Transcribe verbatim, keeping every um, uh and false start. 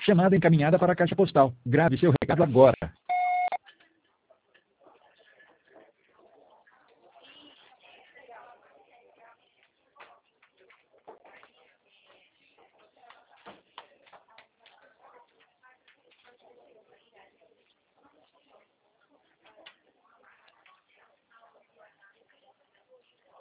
Chamada encaminhada para a caixa postal. Grave seu recado agora.